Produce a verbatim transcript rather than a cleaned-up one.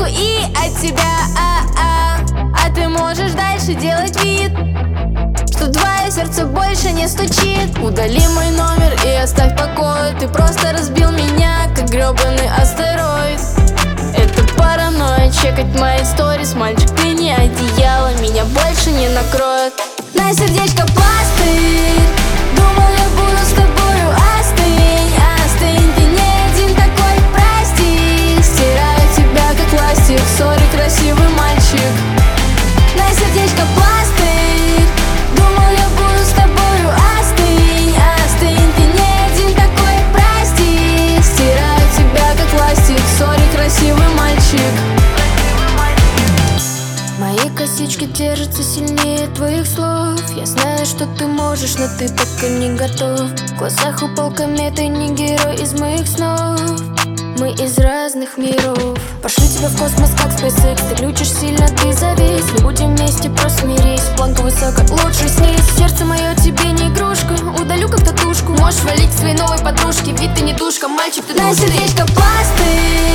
и от тебя, а, а, а ты можешь дальше делать вид, что твое сердце больше не стучит. Удали мой номер и оставь в покое. Ты просто разбил меня, как гребаный астероид. Это паранойя, чекать мои сторис. Мальчик, ты не одеяло, меня больше не накроет. На сердечко пластырь, думал, я буду с тобою. Остынь, остынь, ты не один такой, прости. Стираю тебя, как пластик, сори, красивый мальчик. На сердечко пластырь, думал, я буду с тобою. Остынь, остынь, ты не один такой, прости. Стираю тебя, как пластик, сори, красивый мальчик. Мои косички держатся сильнее твоих слов. Я знаю, что ты можешь, но ты пока не готов. В глазах упал комет, и не герой из моих снов. Мы из разных миров. Пошлю тебя в космос, как SpaceX. Ты глючишь сильно, ты завис. Не будем вместе, просто смирись. Планка высоко, лучше снизь. Сердце мое тебе не игрушка. Удалю как татушку. Можешь валить своей новой подружке, ведь ты не душка, мальчик, ты на сердечко пластырь.